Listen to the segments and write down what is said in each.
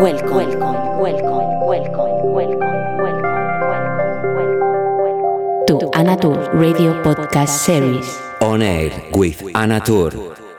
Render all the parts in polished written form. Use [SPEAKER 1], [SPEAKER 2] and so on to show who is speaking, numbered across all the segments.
[SPEAKER 1] to Anatur Radio Podcast Series.
[SPEAKER 2] On Air with Anatur.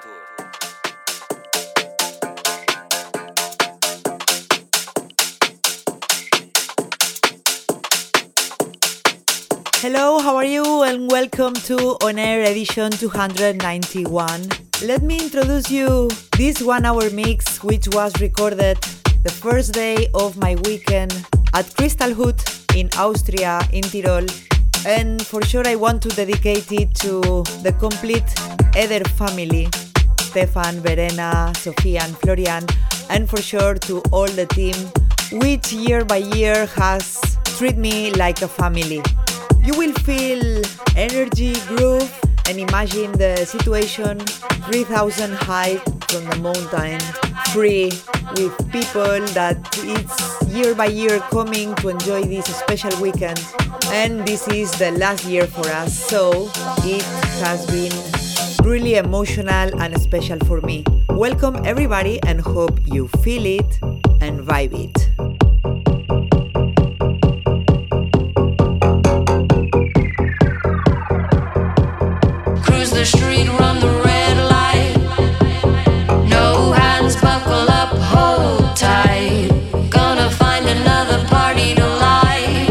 [SPEAKER 3] Hello, how are you? And welcome to On Air edition 291. Let me introduce you this 1 hour mix, which was recorded the first day of my weekend at Crystalhut in Austria, in Tyrol. And for sure I want to dedicate it to the complete Eder family, Stefan, Verena, Sofia and Florian, and for sure to all the team, which year by year has treated me like a family. You will feel energy, groove, and imagine the situation 3,000 high from the mountain, free, with people that it's year by year coming to enjoy this special weekend. And this is the last year for us, so it has been really emotional and special for me. Welcome everybody and hope you feel it and vibe it.
[SPEAKER 4] The street, run the red light. No hands, buckle up, hold tight. Gonna find another party to light.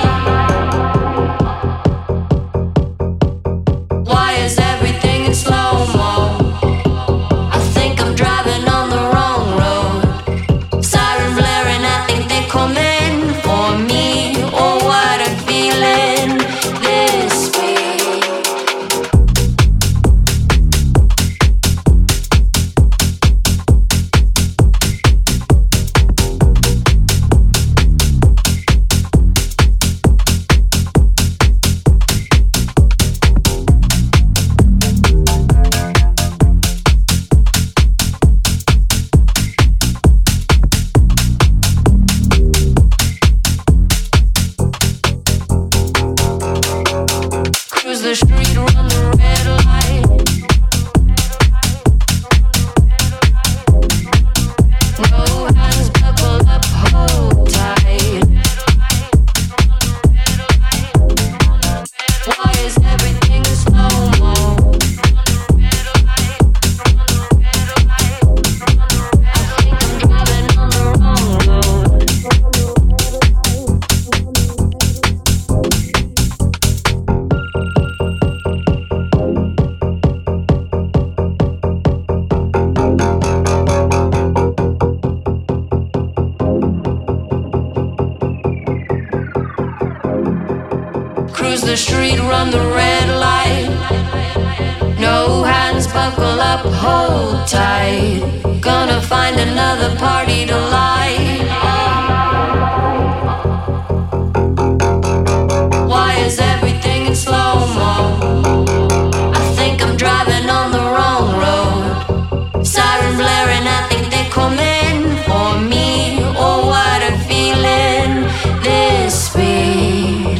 [SPEAKER 4] Why is everything in slow-mo? I think I'm driving on the wrong road. Siren blaring, I think they're coming for me. Oh, what a feeling this way. The street, run the red light. No hands, buckle up, hold tight. Why is everything slow-mo? I think I'm driving on the wrong road. Cruise the street, run the red light. No hands, buckle up, hold tight. Gonna find another party to light. Why is everything in slow-mo? I think I'm driving on the wrong road. Siren blaring, I think they're coming for me. Oh, what a feeling this speed.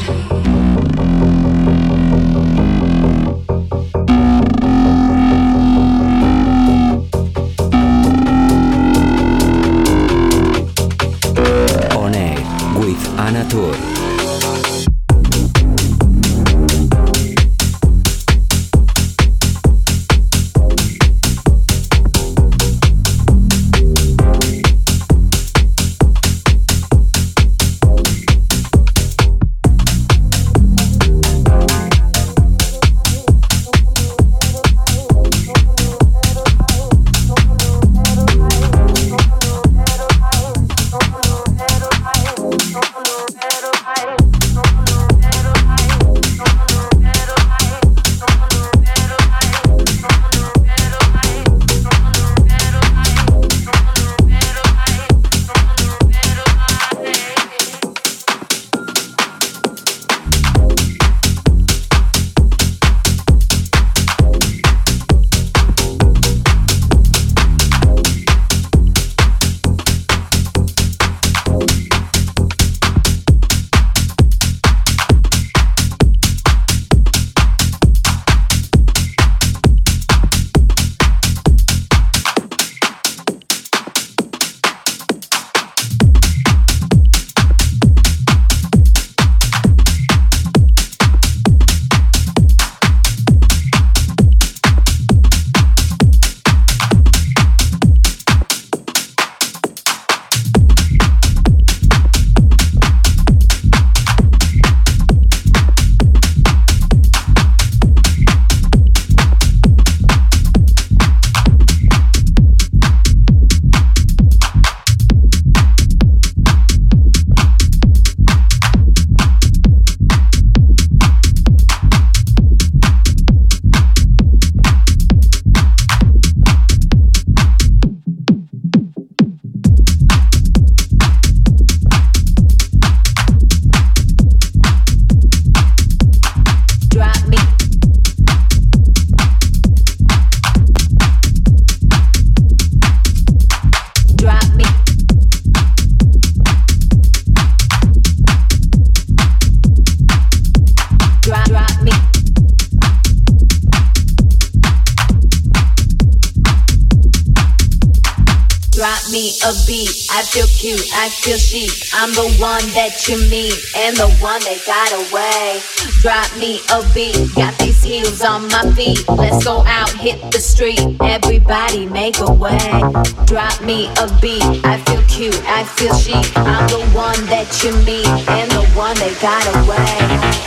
[SPEAKER 4] me a beat, I feel cute, I feel chic. I'm the one that you meet and the one that got away. Drop me a beat, got these heels on my feet. Let's go out, hit the street, everybody make a way. Drop me a beat, I feel cute, I feel chic. I'm the one that you meet and the one that got away.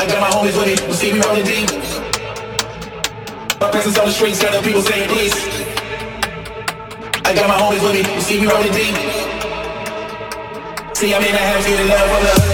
[SPEAKER 5] I got my homies with me, you see me rolling deep. My presence on the streets, got the people saying please. I got my homies with me, you see me rolling deep. See, I'm in the house, getting love for love.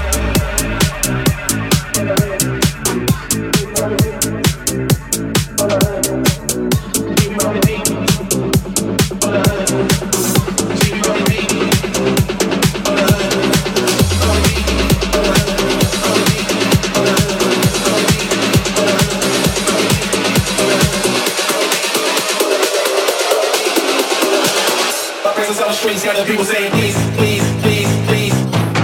[SPEAKER 5] On the streets, got the people saying please, please, please, please.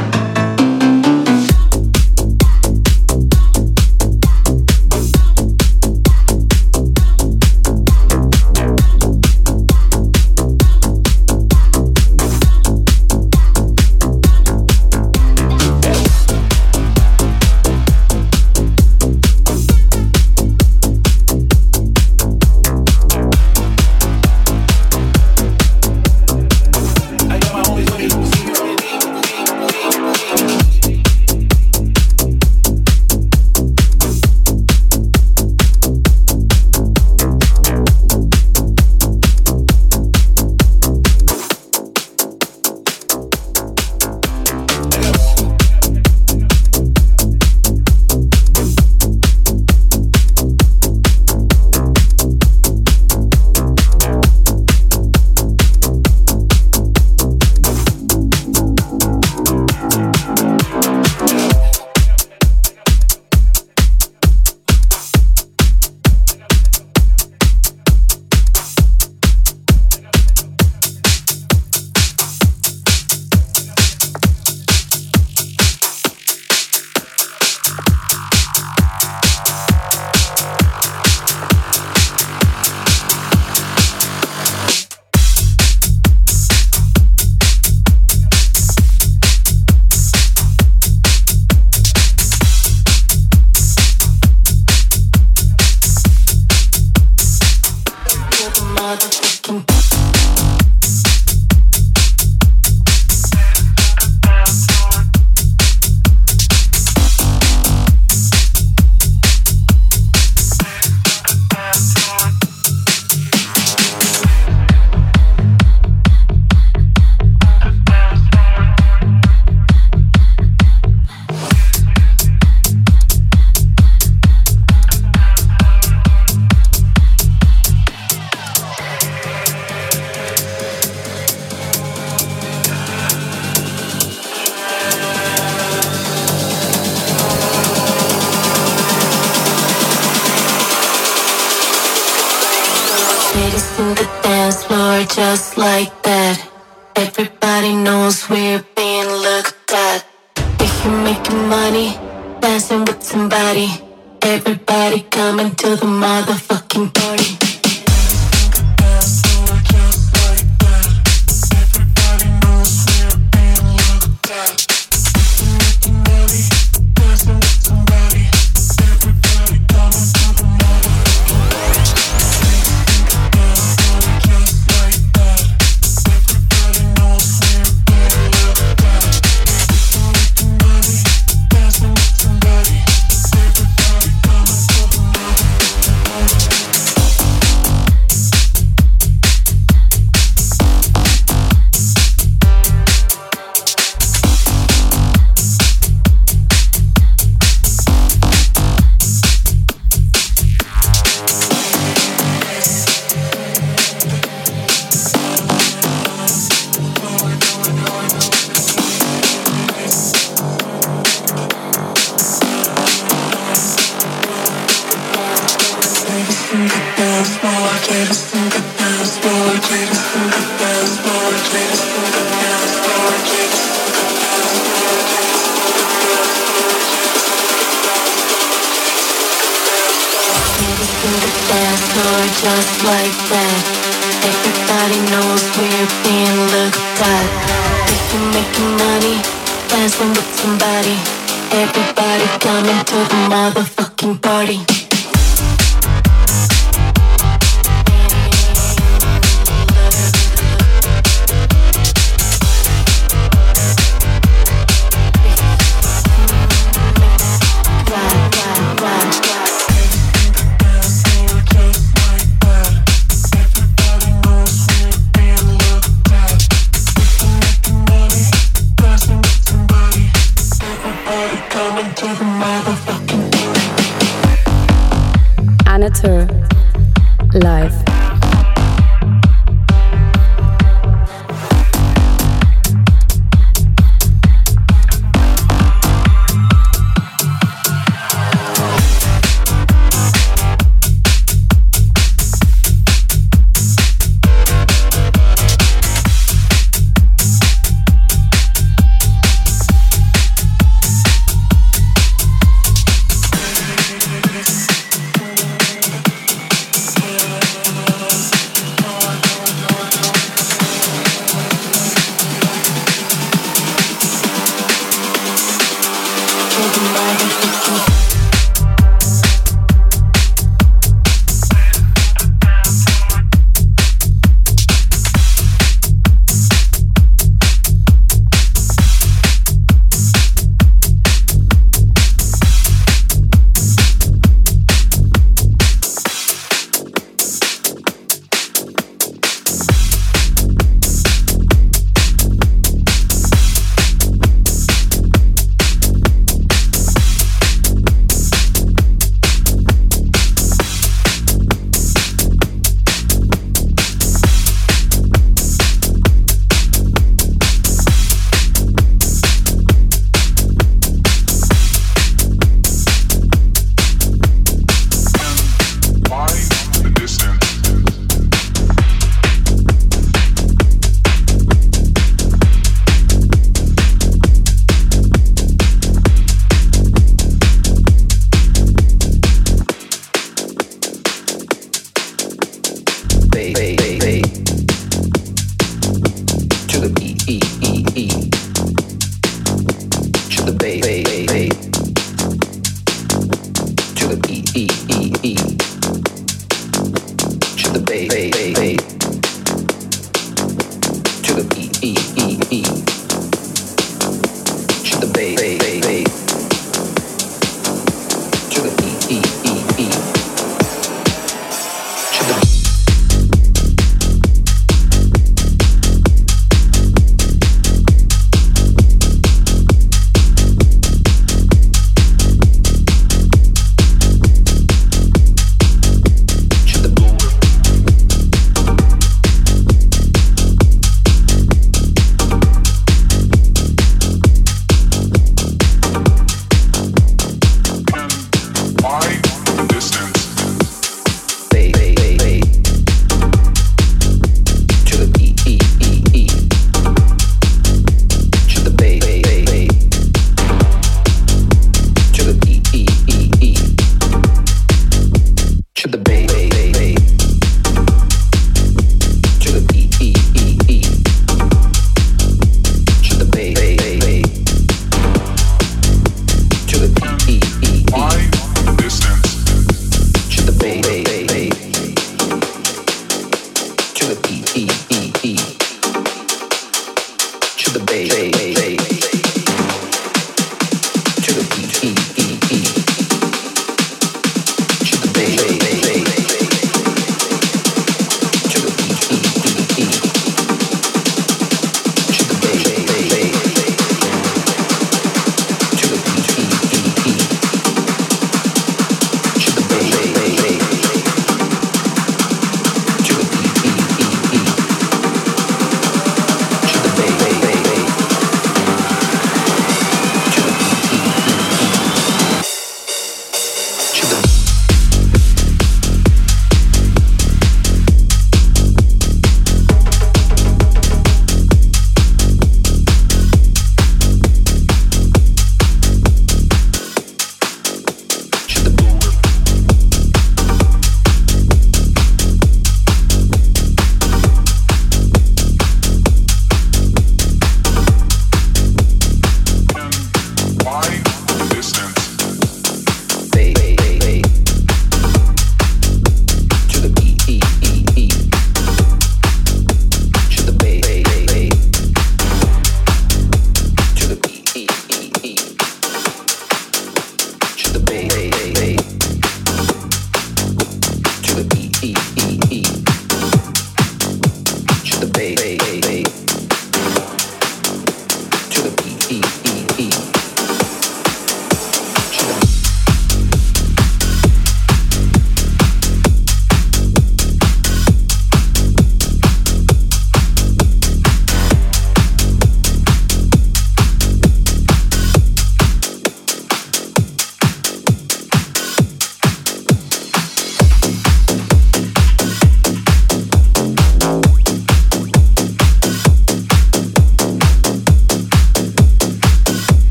[SPEAKER 6] Just like that, everybody knows we're being looked at. If you're making money, dancing with somebody, everybody coming to the motherfucking party. Just like that, everybody knows we're being looked at. If you're making money, dancing with somebody, everybody coming to the motherfucking party. Right.
[SPEAKER 1] Anatur live.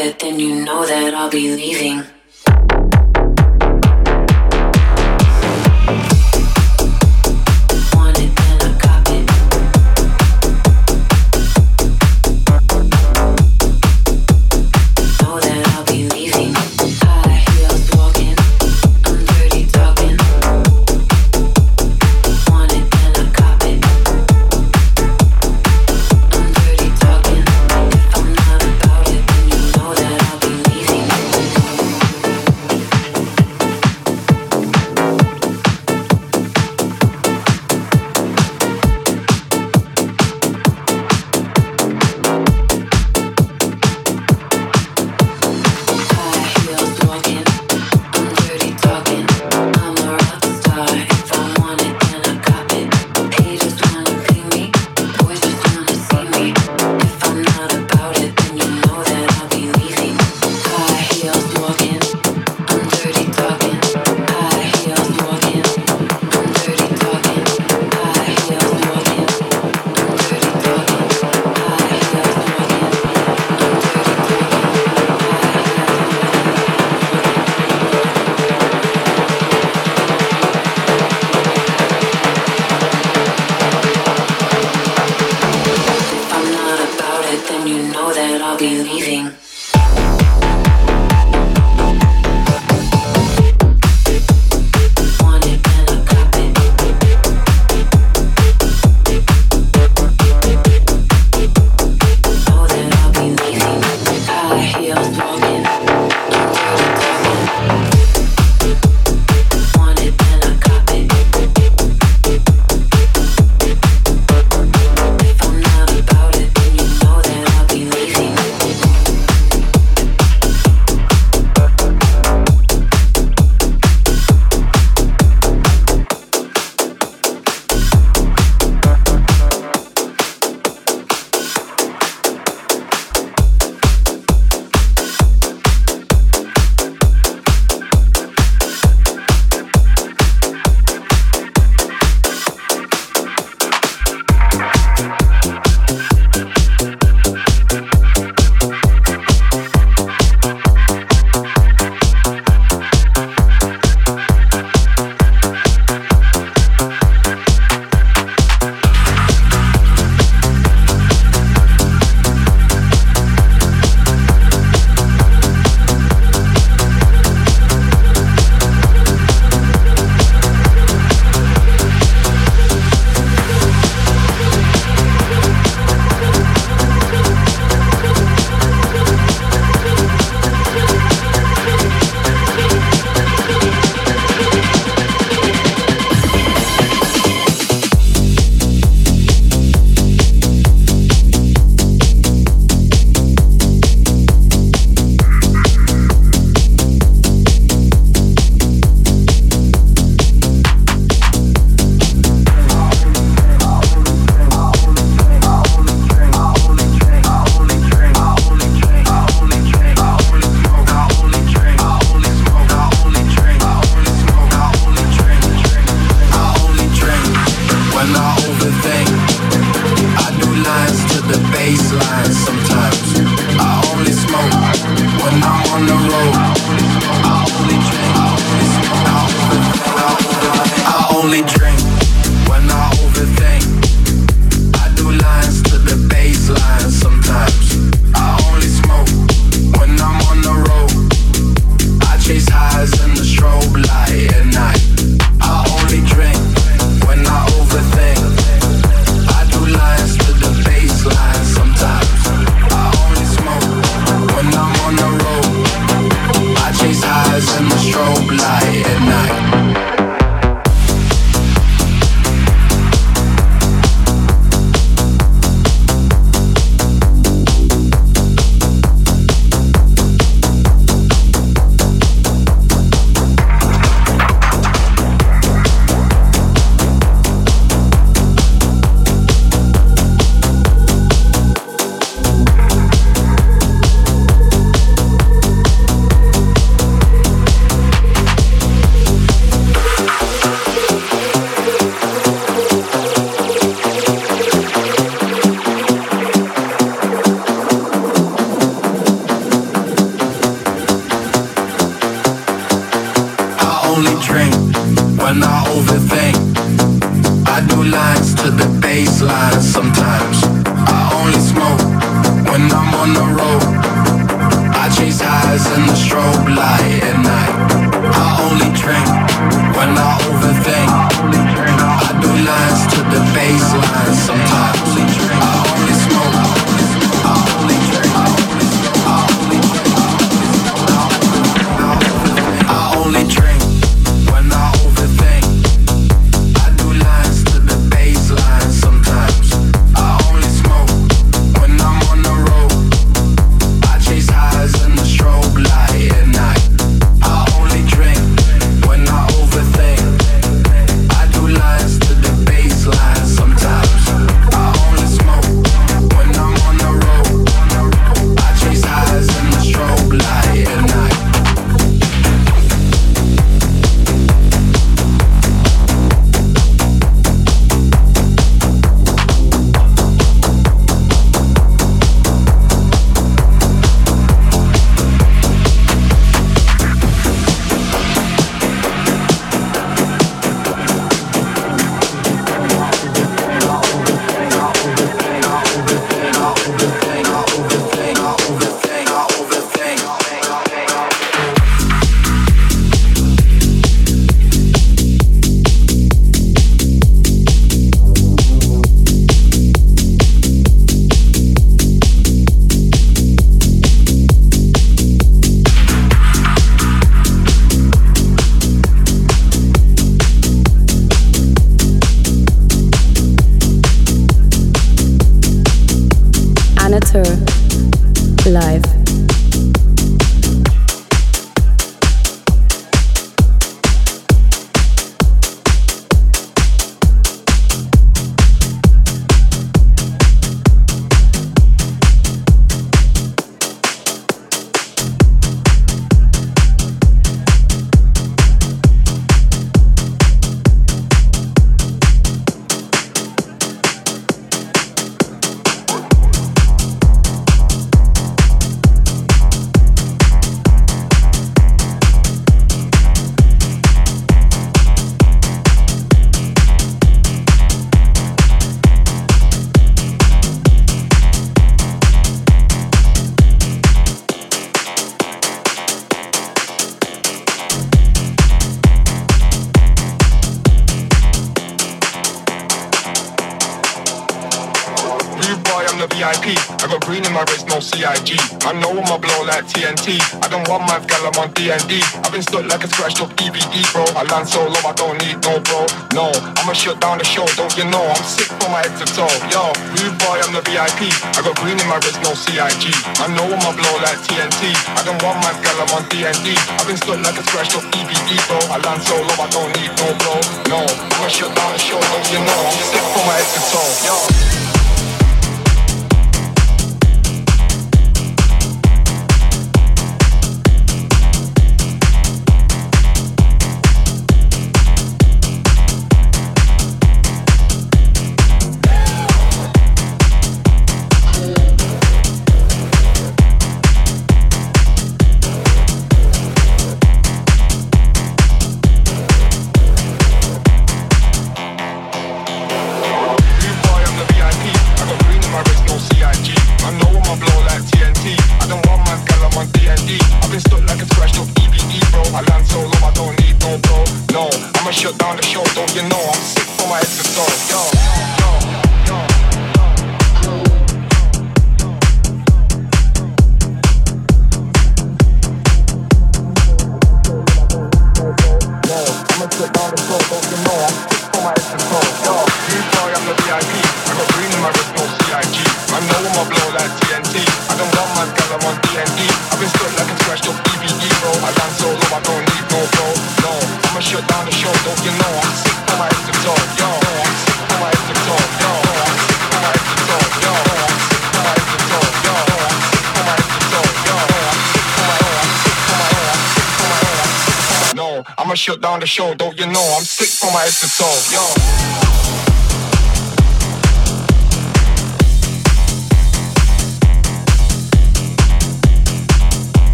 [SPEAKER 6] it, then you know that I'll be leaving.
[SPEAKER 7] highs in the strobe light at night. I only drink when I overthink. I do lines to the baseline sometimes. I only smoke. I only drink. I only drink when I overthink. I do lines to the baseline sometimes. I only smoke when I'm on the road. I chase highs in the strobe light at night. I only drink when I overthink. I do lines to the baseline sometimes. I only smoke when I'm on the road. I chase highs in the strobe light at night.
[SPEAKER 8] Anatur live.
[SPEAKER 9] VIP. I got green in my wrist, no CIG. I know I'ma blow like TNT. I don't want my gal, I'm on D&D. I've been stuck like a scratched up EVD, bro. I land so low, I don't need no bro. No, I'ma shut down the show, don't you know? I'm sick from my head to toe. Yo, rude boy, I'm the VIP. I got green in my wrist, no CIG. I know I'ma blow like TNT. I don't want my gal, I'm on D&D. I've been stuck like a scratched up EVD, bro. I land so low, I don't need no bro. No, I'ma shut down the show, don't you know? I'm sick from my head to toe. Yo. Shut down the show, don't you know? I'm sick from my head to toe. Yo, I'ma shut down the show, don't you know? I'm sick from my head to toe. Yo, new boy, I'm the VIP. I got green in my wrist, no CIG. I know I'ma blow like TNT. I don't want my gal, I'm on D&D. I've been stuck like a scratched up EVD, bro. I land so low, I don't need no bro. No, I'ma shut down the show, don't you know? I'm sick from my head to toe. Yo, I'm sick from my head to toe. Yo, I'm sick from my head to toe. Yo, I'm sick from my head to toe. Yo, I'm sick from my head to toe. Yo, I'm sick from my head. I'm sick from my head. I'm sick from my head. I'm sick from my head. No, I'ma shut down the show, don't you know? I'm sick from my head to toe. Yo.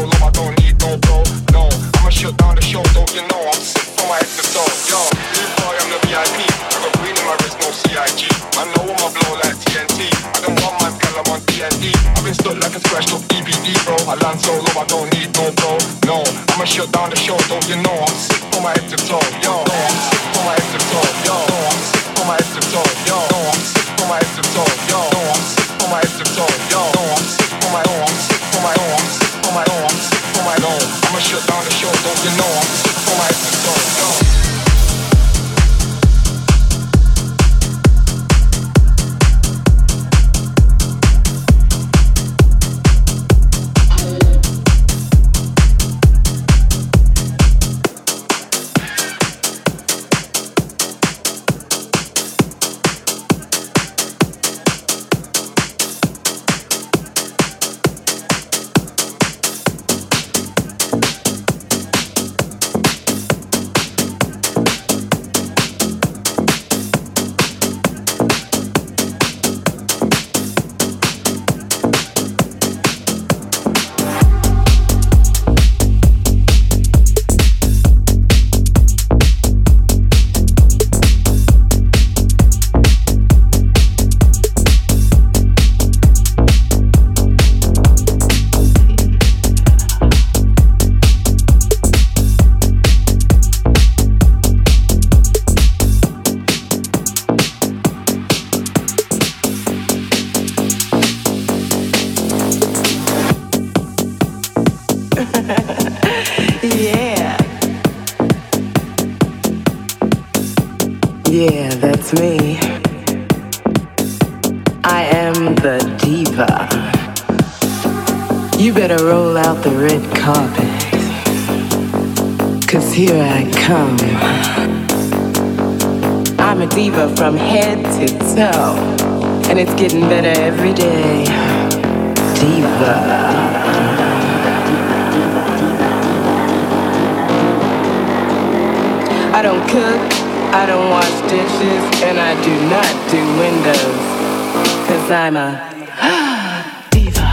[SPEAKER 9] love, I don't need no bro. No, I'ma shut down the show, don't you know? I'm sick from my head to toe. Yo, big boy, I'm the VIP. I got green in my wrist, no CIG. I know I'ma blow like TNT. I don't want my girl, I'm on TND. I've been stuck like a scratched up EBD, bro. I land so low, I don't need no bro. No, I'ma shut down the show, don't you know? I'm sick from my head to toe. Yo, I'm sick from my head to toe. Yo, I'm sick from my head to toe. Yo, I'm sick from my head to toe. Yo, I'm sick from my head to toe. Yo, I'm sick from my I'm sick from my I'm sick from my I'm sick from my I'ma shut down the show, don't you know? I'm sick from my head to toe. Yo.
[SPEAKER 10] Yeah, that's me. I am the diva. You better roll out the red carpet, 'cause here I come. I'm a diva from head to toe, and it's getting better every day. Diva. I don't cook, I don't wash dishes, and I do not do windows, 'cause I'm a diva.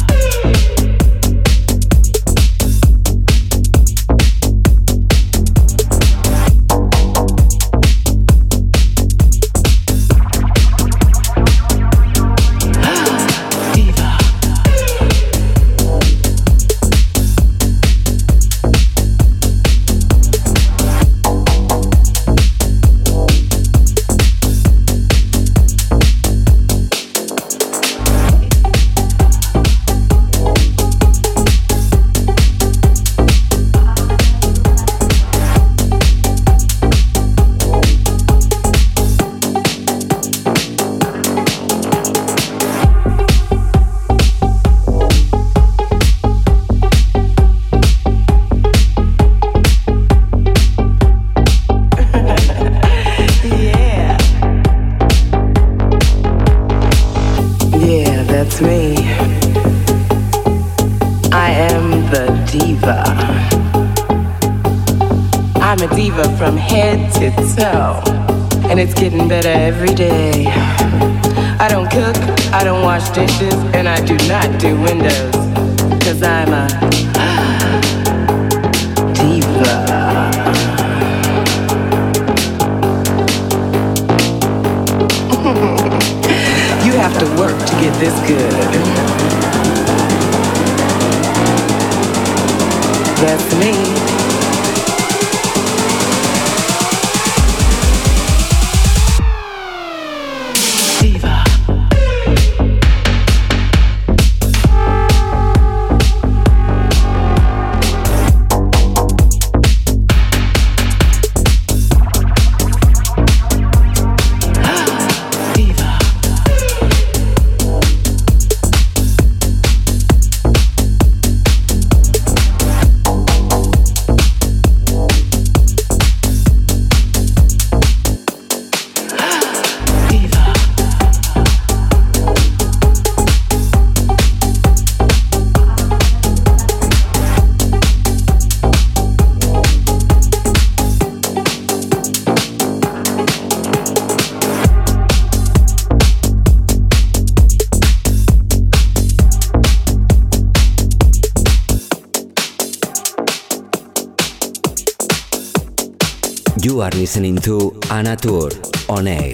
[SPEAKER 10] From head to toe, and it's getting better every day. I don't cook, I don't wash dishes, and I do not do windows, 'cause I'm a diva. You have to work to get this good. That's me.
[SPEAKER 2] You are listening to Anatur on air.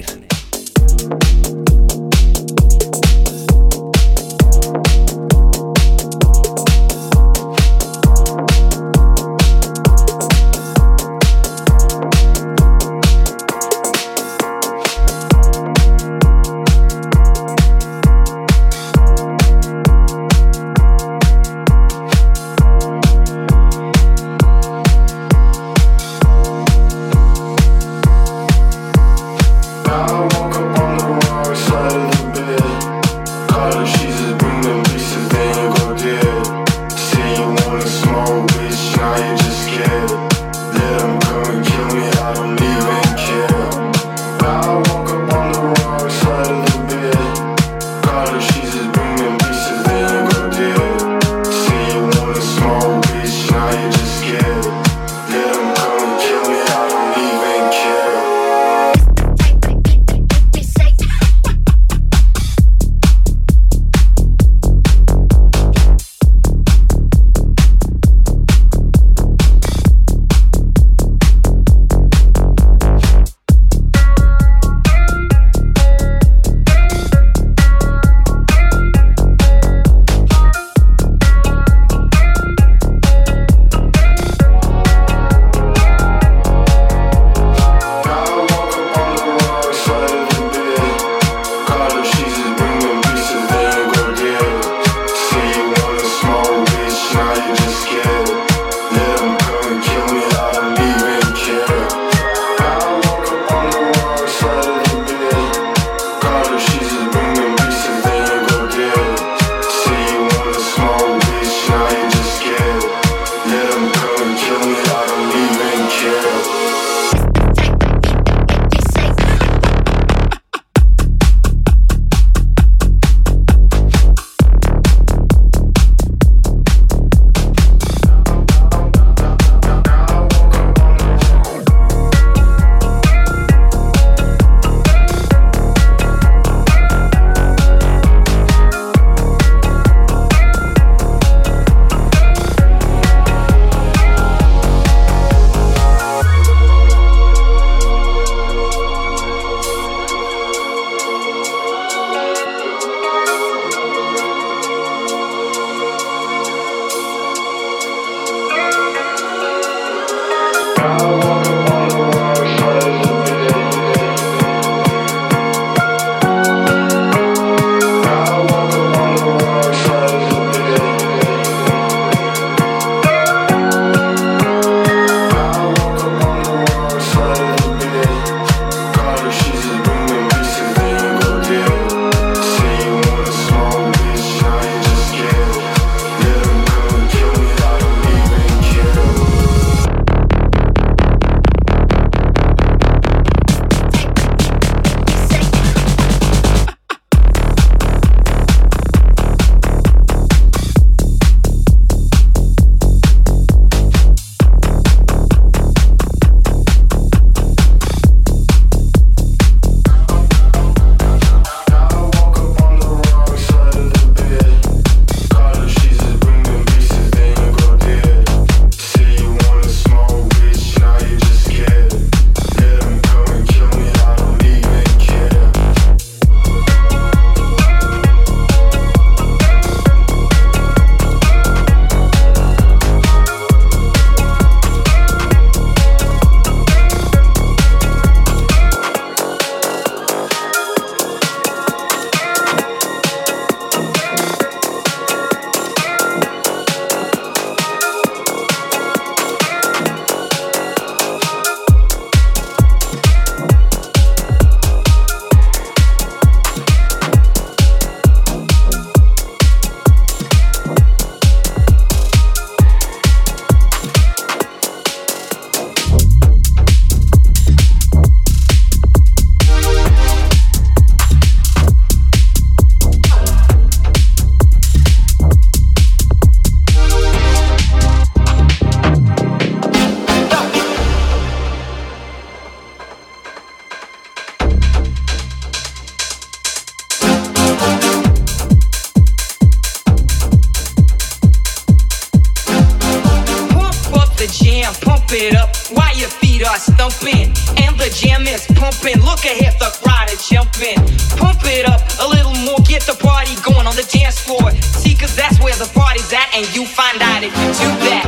[SPEAKER 10] the jam, pump it up while your feet are stumping. And the jam is pumping, look ahead, the crowd is jumping. Pump it up a little more, get the party going on the dance floor. See, cause that's where the party's at, and you find out if you do that.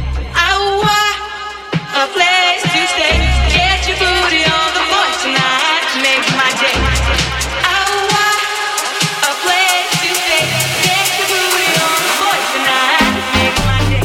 [SPEAKER 10] A place to stay, get your booty on the floor tonight, make my day. A place to stay, get your booty on the floor tonight, make my day.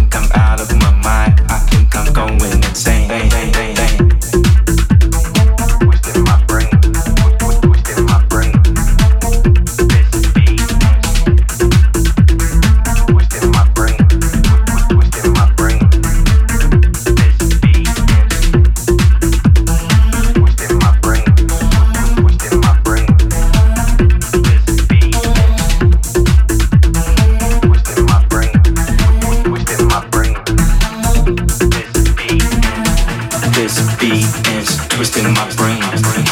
[SPEAKER 7] Insane. twisting my brain.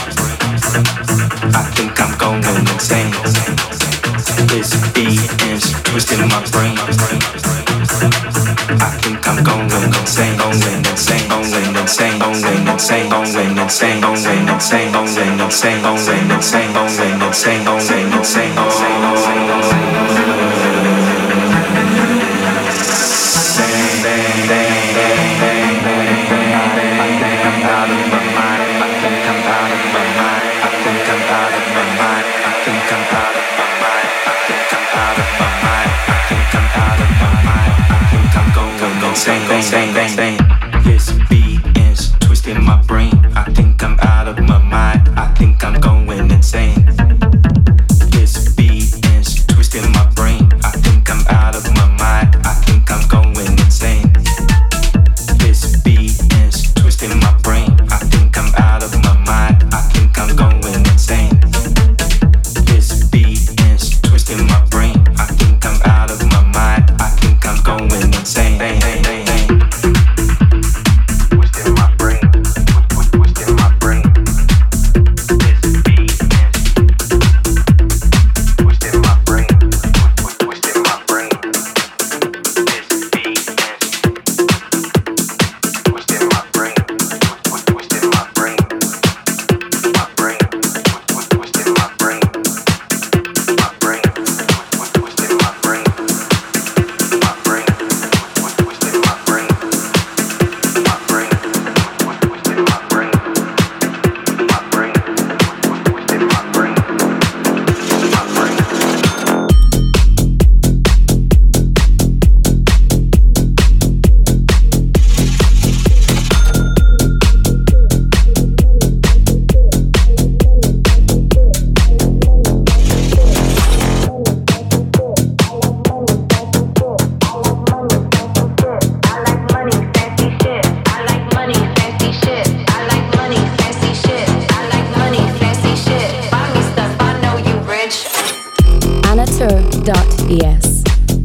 [SPEAKER 7] I think I'm going insane. This beat is twisting my brain. I think I'm going insane, going insane, going insane, going insane, going insane, going insane, going insane, going insane, going insane, going insane, This beat is twisting my brain. I think I'm out of my mind. I think I'm going insane. This beat is twisting my brain. I think I'm out of my mind. I think I'm going insane. This beat is twisting my brain. I think I'm out of my mind. I think I'm going insane. This beat is twisting my brain. I think I'm out of my mind. I think I'm going insane.
[SPEAKER 8] Anatur.es.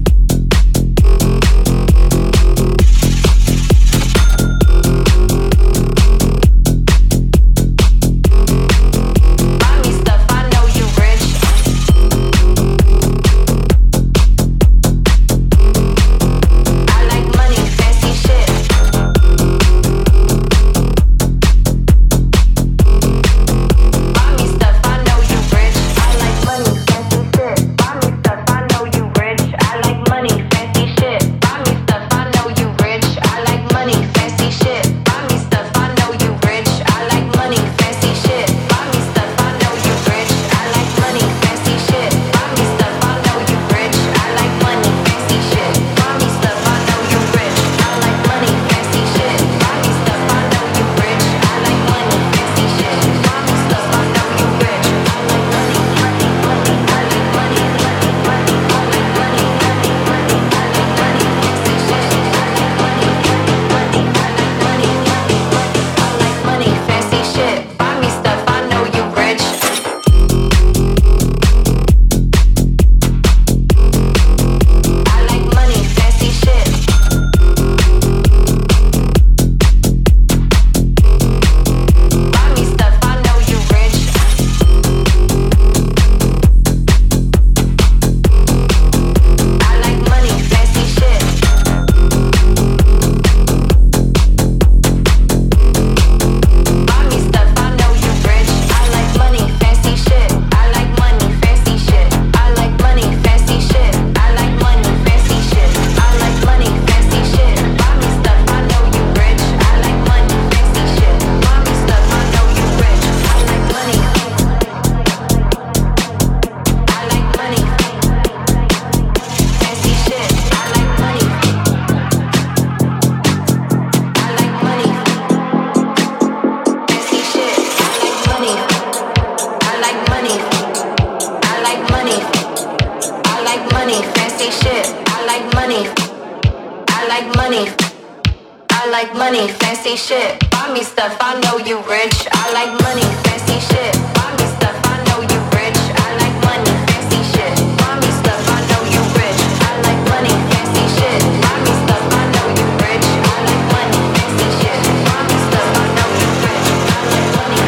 [SPEAKER 6] money, fancy shit. Buy me stuff, I know you rich. I like money, fancy shit. Buy me stuff, I know you rich. I like money, fancy shit. Buy me stuff, I know you rich. I like money, fancy shit. Buy me stuff, I know you rich. I like money, fancy shit. Buy me stuff, I know you rich. I like money,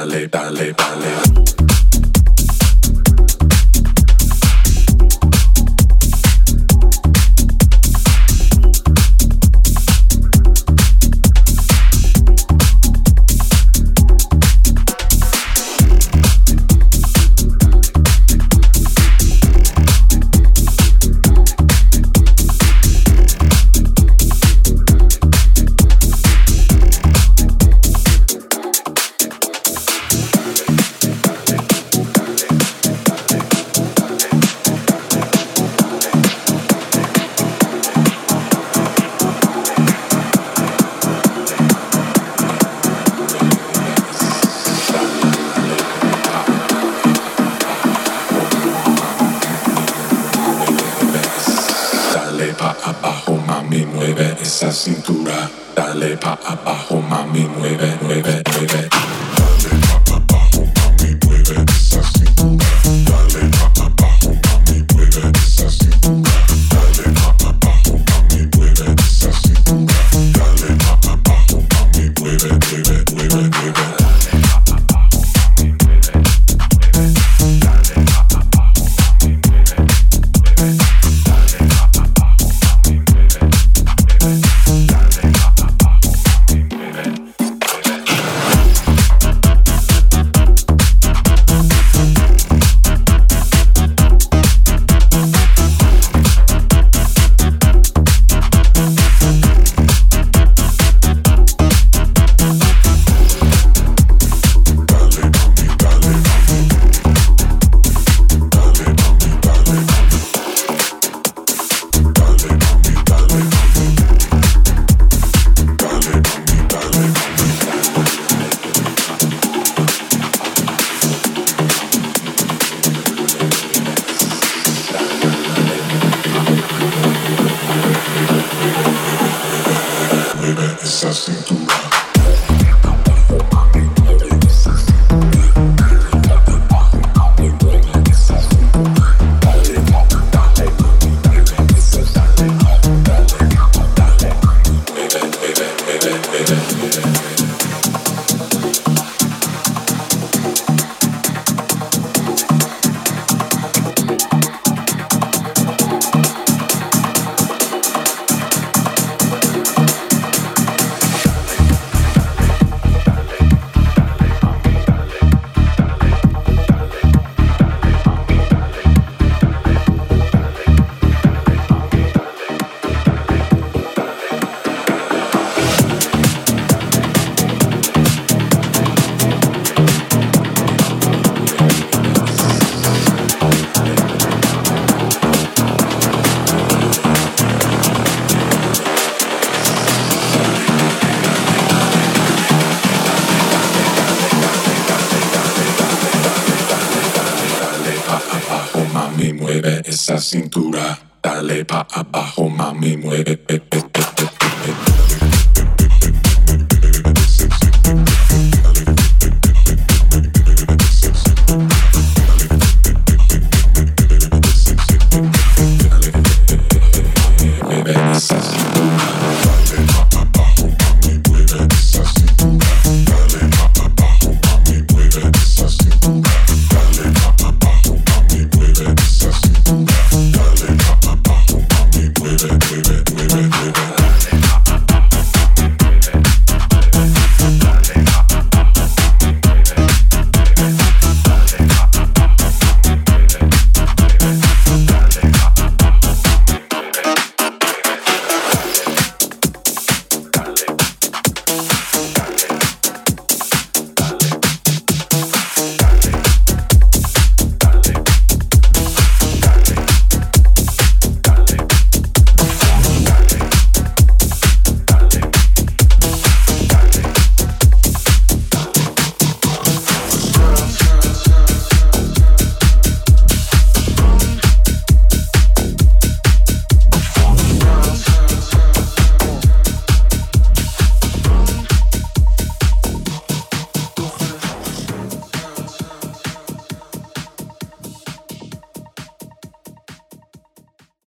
[SPEAKER 7] dale, dale, dale.
[SPEAKER 11] esa cintura, dale pa' abajo, mami, mueve, mueve, mueve. Esa cintura, dale pa' abajo, mami, mueve. We're